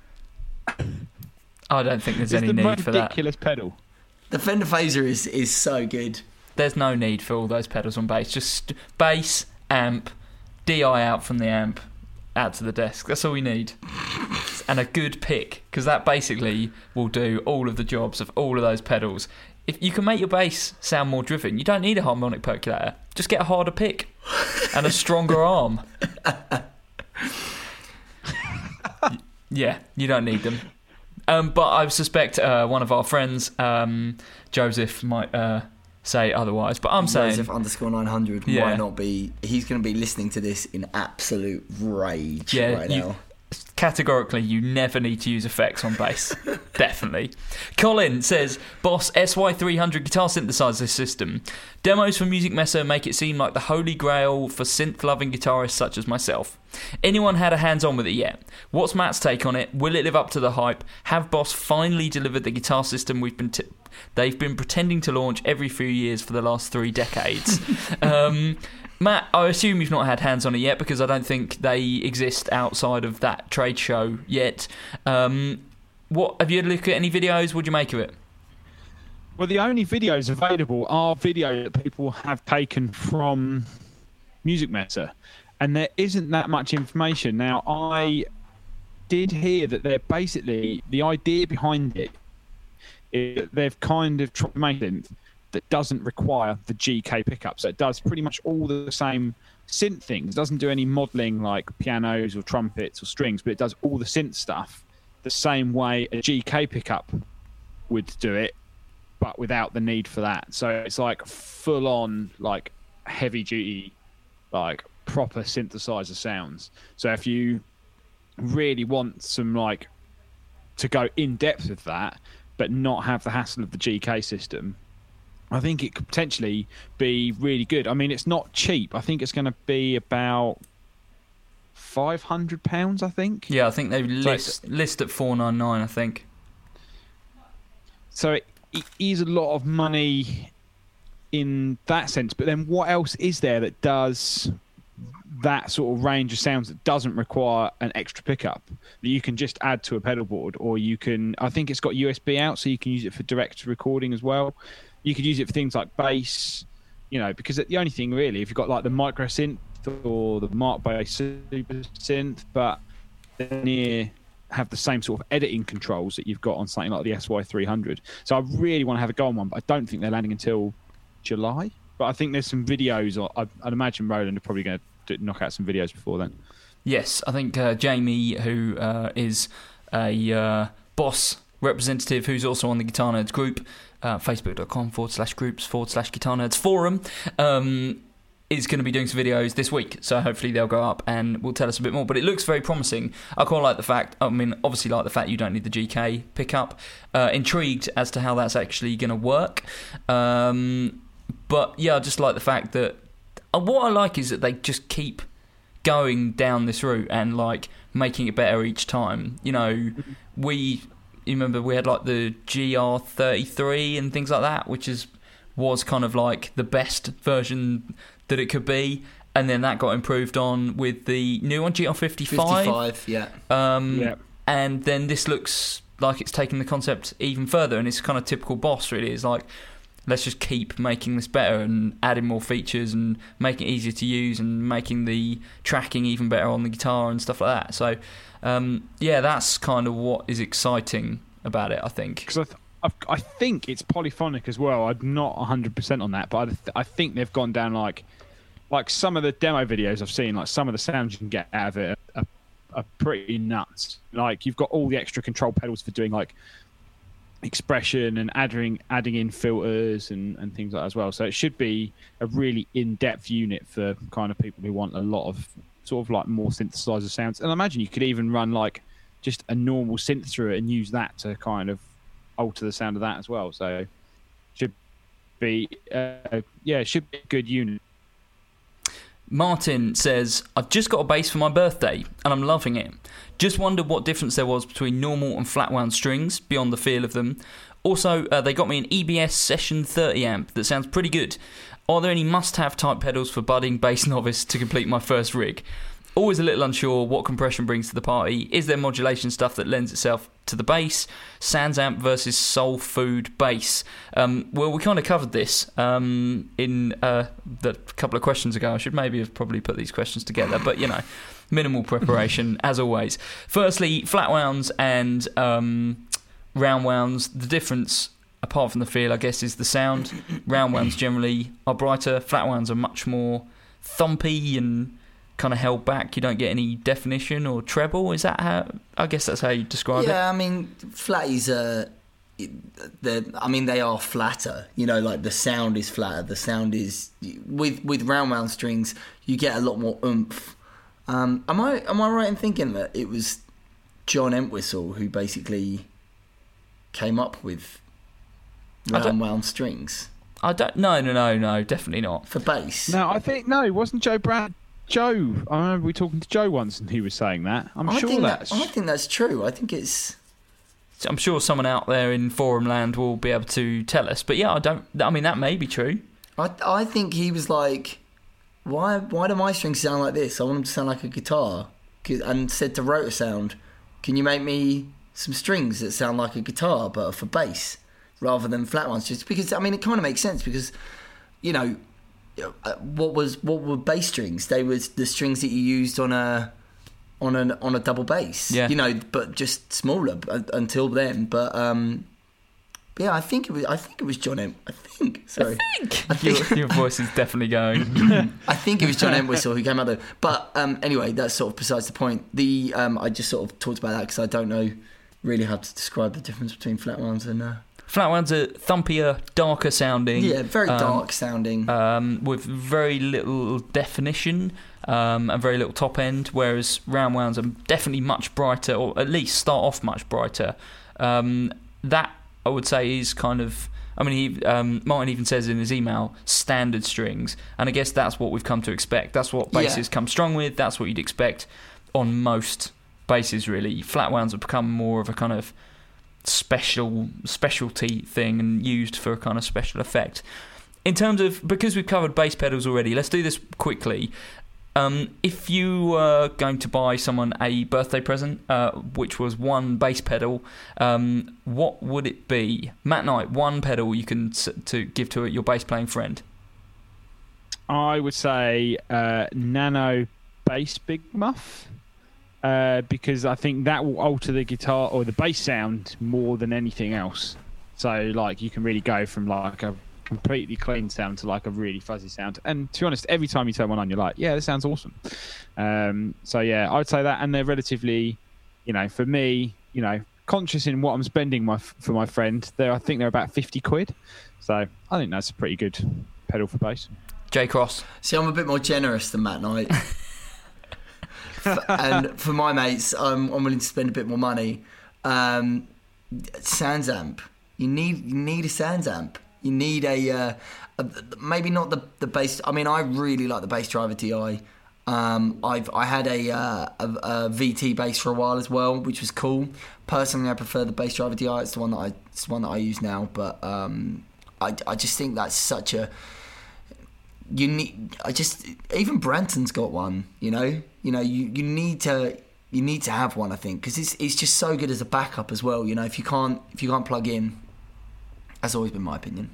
I don't think there's It's any the need most for that. ridiculous pedal. The Fender Phaser is is so good. There's no need for all those pedals on bass. Just bass, amp, D I out from the amp, out to the desk. That's all we need. And a good pick, because that basically will do all of the jobs of all of those pedals. If you can make your bass sound more driven, you don't need a harmonic percolator. Just get a harder pick and a stronger arm. Yeah, you don't need them. Um, but I suspect uh, one of our friends, um, Joseph, might uh, say otherwise. But I'm saying, Joseph underscore nine hundred Yeah. might not be. He's going to be listening to this in absolute rage yeah, right you, now. Categorically, you never need to use effects on bass. Definitely. Colin says, Boss S Y three hundred guitar synthesizer system. Demos from Music Messer make it seem like the holy grail for synth-loving guitarists such as myself. Anyone had a hands-on with it yet? What's Matt's take on it? Will it live up to the hype? Have Boss finally delivered the guitar system we've been... T- they've been pretending to launch every few years for the last three decades? um... Matt, I assume you've not had hands on it yet because I don't think they exist outside of that trade show yet. Um, what have you had a look at any videos? What do you make of it? Well, the only videos available are videos that people have taken from Music Messer, and there isn't that much information. Now, I did hear that they're basically, the idea behind it is that they've kind of tried to make it that doesn't require the G K pickup. So it does pretty much all the same synth things. It doesn't do any modelling like pianos or trumpets or strings, but it does all the synth stuff the same way a G K pickup would do it, but without the need for that. So it's like full on, like heavy duty, like proper synthesizer sounds. So if you really want some like to go in depth with that, but not have the hassle of the G K system, I think it could potentially be really good. I mean, it's not cheap. I think it's going to be about five hundred pounds, I think. Yeah, I think they list, so list at four ninety-nine, I think. So it, it is a lot of money in that sense. But then what else is there that does that sort of range of sounds that doesn't require an extra pickup that you can just add to a pedal board? Or you can, I think it's got U S B out, so you can use it for direct recording as well. You could use it for things like bass, you know, because the only thing really, if you've got like the micro synth or the Mark Bass super synth, but then you have the same sort of editing controls that you've got on something like the S Y three hundred. So I really want to have a go on one, but I don't think they're landing until July. But I think there's some videos, or I'd, I'd imagine Roland are probably going to knock out some videos before then. Yes, I think uh, Jamie, who uh, is a uh, Boss representative who's also on the Guitar Nerds group, uh, facebook.com forward slash groups forward slash Guitar Nerds forum, um, is going to be doing some videos this week. So hopefully they'll go up and will tell us a bit more. But it looks very promising. I quite like the fact, I mean, obviously like the fact you don't need the G K pickup. Uh, intrigued as to how that's actually going to work. Um, but yeah, I just like the fact that, uh, what I like is that they just keep going down this route and like making it better each time. You know, we... You remember we had like the G R thirty-three and things like that, which is was kind of like the best version that it could be, and then that got improved on with the new one, G R fifty-five. fifty-five, yeah. Um, yeah. And then this looks like it's taking the concept even further, and it's kind of typical Boss, really. It's like, let's just keep making this better and adding more features and making it easier to use and making the tracking even better on the guitar and stuff like that. So, um, yeah, that's kind of what is exciting about it, I think. Because I, th- I, I think it's polyphonic as well. I'm not one hundred percent on that, but I, th- I think they've gone down like like some of the demo videos I've seen, like some of the sounds you can get out of it are, are, are pretty nuts. Like you've got all the extra control pedals for doing like expression and adding adding in filters and, and things like that as well. So it should be a really in-depth unit for kind of people who want a lot of sort of like more synthesizer sounds. And I imagine you could even run like just a normal synth through it and use that to kind of alter the sound of that as well. So should be uh, yeah, it should be a good unit. Martin says, I've just got a bass for my birthday and I'm loving it. Just wondered what difference there was between normal and flat wound strings beyond the feel of them. Also, uh, they got me an E B S Session thirty amp that sounds pretty good. Are there any must-have type pedals for budding bass novice to complete my first rig? Always a little unsure what compression brings to the party. Is there modulation stuff that lends itself to the bass? Sans amp versus soul food bass. Um, well, we kind of covered this um, in uh, the couple of questions ago. I should maybe have probably put these questions together, but you know, minimal preparation as always. Firstly, flat wounds and um, round wounds. The difference, apart from the feel, I guess, is the sound. Round wounds generally are brighter. Flat wounds are much more thumpy and kind of held back. You don't get any definition or treble. Is that how? I guess that's how you describe yeah, it. Yeah, I mean, flatties are. The I mean, they are flatter. You know, like the sound is flatter. The sound is with with round wound strings. You get a lot more oomph. Um, am I am I right in thinking that it was John Entwistle who basically came up with round wound strings I don't. No, no, no, no. Definitely not for bass. No, I think no. It wasn't Joe Brad. Joe. I remember we talking to Joe once, and he was saying that. I'm I sure think that's. That, I think that's true. I think it's. I'm sure someone out there in forum land will be able to tell us. But yeah, I don't. I mean, that may be true. I I think he was like, why why do my strings sound like this? I want them to sound like a guitar. And said to Rotor Sound, can you make me some strings that sound like a guitar but are for bass rather than flat ones? Just because I mean it kind of makes sense because you know what was what were bass strings? They was the strings that you used on a on a on a double bass. Yeah. You know, but just smaller until then. But um, yeah, I think it was. I think it was John M. I think. Sorry. I think. I think. Your, your voice is definitely going. I think it was John Entwistle who came out there. But um, anyway, that's sort of besides the point. The um, I just sort of talked about that because I don't know really how to describe the difference between flat ones and. Uh, Flat ones are thumpier, darker sounding. Yeah, very um, dark sounding. Um, with very little definition um, and very little top end, whereas round wounds are definitely much brighter, or at least start off much brighter. Um, that, I would say, is kind of... I mean, he, um, Martin even says in his email, standard strings. And I guess that's what we've come to expect. That's what basses yeah. come strong with. That's what you'd expect on most basses, really. Flat wounds have become more of a kind of... special specialty thing and used for a kind of special effect. In terms of, because we've covered bass pedals already, let's do this quickly. Um, if you were going to buy someone a birthday present, uh, which was one bass pedal, um, what would it be? Matt Knight, one pedal you can s- to give to your bass playing friend. I would say uh, Nano Bass Big Muff. Uh, because I think that will alter the guitar or the bass sound more than anything else. So, like, you can really go from like a completely clean sound to like a really fuzzy sound. And to be honest, every time you turn one on, you're like, yeah, this sounds awesome. Um, so yeah, I would say that, and they're relatively, you know, for me, you know, conscious in what I'm spending my for my friend. There, I think they're about fifty quid. So I think that's a pretty good pedal for bass. J Cross. See, I'm a bit more generous than Matt Knight. And for my mates, I'm, I'm willing to spend a bit more money. Um, Sans amp. You need you need a Sans amp. You need a, uh, a maybe not the the bass. I mean, I really like the Bass Driver T I. Um, I've I had a, uh, a, a V T bass for a while as well, which was cool. Personally, I prefer the Bass Driver T I. It's the one that I it's the one that I use now. But um, I I just think that's such a You need. I just even Branton's got one. You know. You know. You, you need to. You need to have one. I think because it's it's just so good as a backup as well. You know. If you can't if you can't plug in, that's always been my opinion.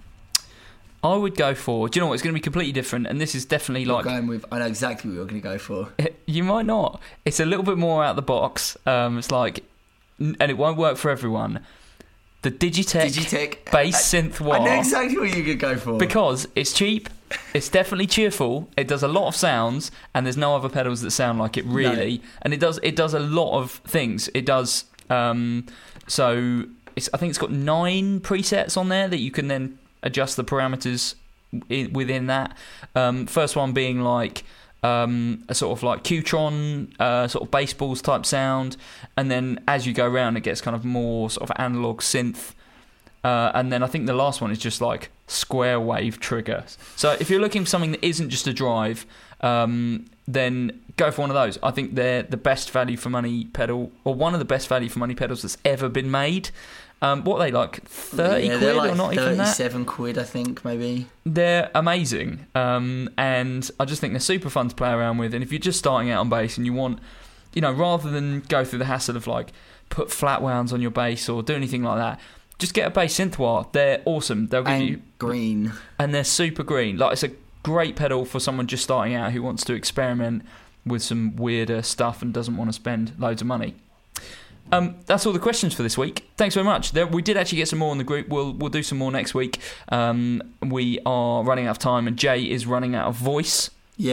I would go for. Do you know what? It's going to be completely different, and this is definitely You're like. Going with. I know exactly what you're going to go for. You might not. It's a little bit more out of the box. Um, it's like, and it won't work for everyone. The Digitech, Digitech bass synth wah. I know exactly what you could go for. Because it's cheap, it's definitely cheerful, it does a lot of sounds, and there's no other pedals that sound like it really. No. And it does it does a lot of things. It does um, so it's I think it's got nine presets on there that you can then adjust the parameters in, within that. Um, first one being like Um, a sort of like Qtron, uh, sort of baseballs type sound, and then as you go around, it gets kind of more sort of analog synth, uh, and then I think the last one is just like square wave trigger. So if you're looking for something that isn't just a drive, um, then go for one of those. I think they're the best value for money pedal, or one of the best value for money pedals that's ever been made. Um, what are they like, thirty yeah, quid like or not even that? thirty-seven quid, I think, maybe. They're amazing, um, and I just think they're super fun to play around with. And if you're just starting out on bass and you want, you know, rather than go through the hassle of like put flat wounds on your bass or do anything like that, just get a bass synth wah. They're awesome. They'll give and you green, and they're super green. Like it's a great pedal for someone just starting out who wants to experiment with some weirder stuff and doesn't want to spend loads of money. Um, that's all the questions for this week. Thanks very much. There, we did actually get some more in the group. We'll we'll do some more next week. Um, we are running out of time, and Jay is running out of voice. Yeah.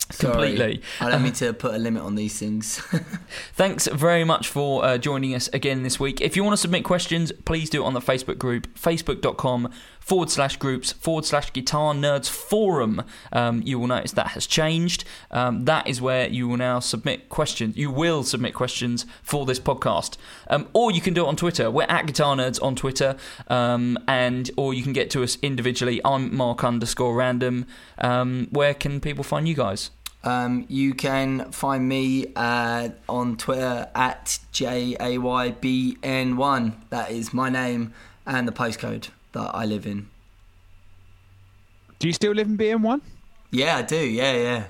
completely. Sorry. I don't mean to put a limit on these things. Thanks very much for uh, joining us again this week. If you want to submit questions, please do it on the Facebook group, facebook.com forward slash groups forward slash Guitar Nerds Forum. Um, you will notice that has changed. Um, that is where you will now submit questions. You will submit questions for this podcast. Um, or you can do it on Twitter. We're at Guitar Nerds on Twitter. Um, and or you can get to us individually. I'm Mark underscore random. Um, where can people find you guys? Um, you can find me uh, on Twitter at J A Y B N one. That is my name and the postcode that I live in. Do you still live in B N one? Yeah, I do. Yeah, yeah.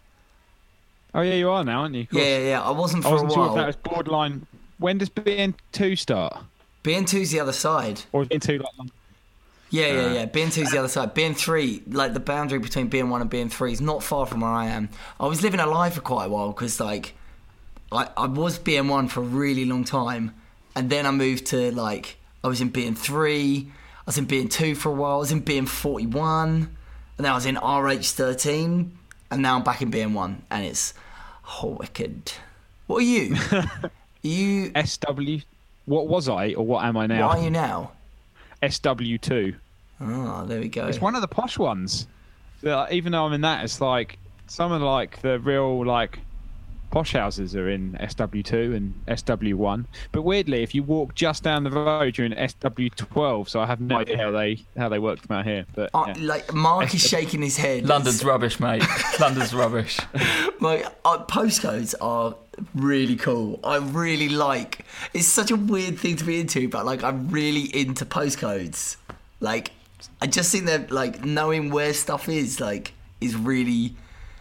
Oh, yeah, you are now, aren't you? Yeah, yeah, yeah. I wasn't for I wasn't a sure while. if that was borderline. When does B N two start? B N two's the other side. Or is B N two like... Yeah, yeah, yeah. B N two's the other side. B N three, like the boundary between B N one and B N three is not far from where I am. I was living alive for quite a while because, like, I, I was B N one for a really long time. And then I moved to, like, I was in B N three, I was in B N two for a while, I was in B N forty-one, and then I was in R H thirteen, and now I'm back in B N one, and it's oh, wicked. What are you? Are you... S W... What was I, or what am I now? What are you now? S W two. Oh, there we go. It's one of the posh ones. So, even though I'm in that, it's like some of like the real like posh houses are in S W two and S W one. But weirdly, if you walk just down the road, you're in S W twelve. So I have no idea how they how they work from out here. But uh, yeah. Like Mark is shaking his head. London's rubbish, mate. London's rubbish. My uh, postcodes are really cool. I really like. It's such a weird thing to be into, but like I'm really into postcodes. Like I just think that like knowing where stuff is like is really.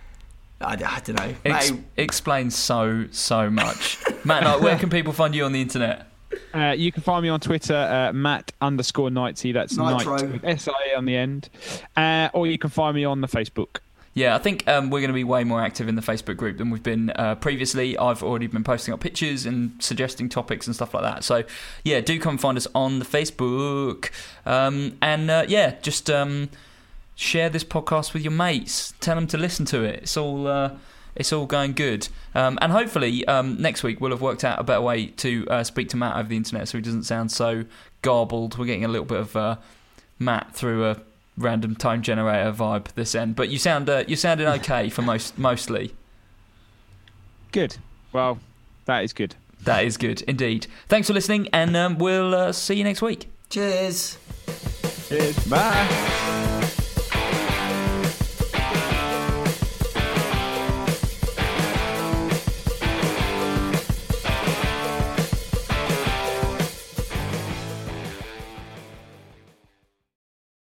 I, I don't know. Ex- Mate, explains so so much. Matt Knight, where can people find you on the internet? Uh, you can find me on Twitter, uh, Matt underscore Knightsy. That's Nitro. Knight with S I A on the end. Uh, or you can find me on the Facebook. Yeah, I think um, we're going to be way more active in the Facebook group than we've been uh, previously. I've already been posting up pictures and suggesting topics and stuff like that. So, yeah, do come find us on the Facebook. Um, and, uh, yeah, just um, share this podcast with your mates. Tell them to listen to it. It's all uh, it's all going good. Um, and hopefully um, next week we'll have worked out a better way to uh, speak to Matt over the internet so he doesn't sound so garbled. We're getting a little bit of uh, Matt through a random time generator vibe this end, but you sound uh, you sounded okay for most mostly. Good. Well, that is good. That is good indeed. Thanks for listening, and um, we'll uh, see you next week. cheers. Cheers. Bye.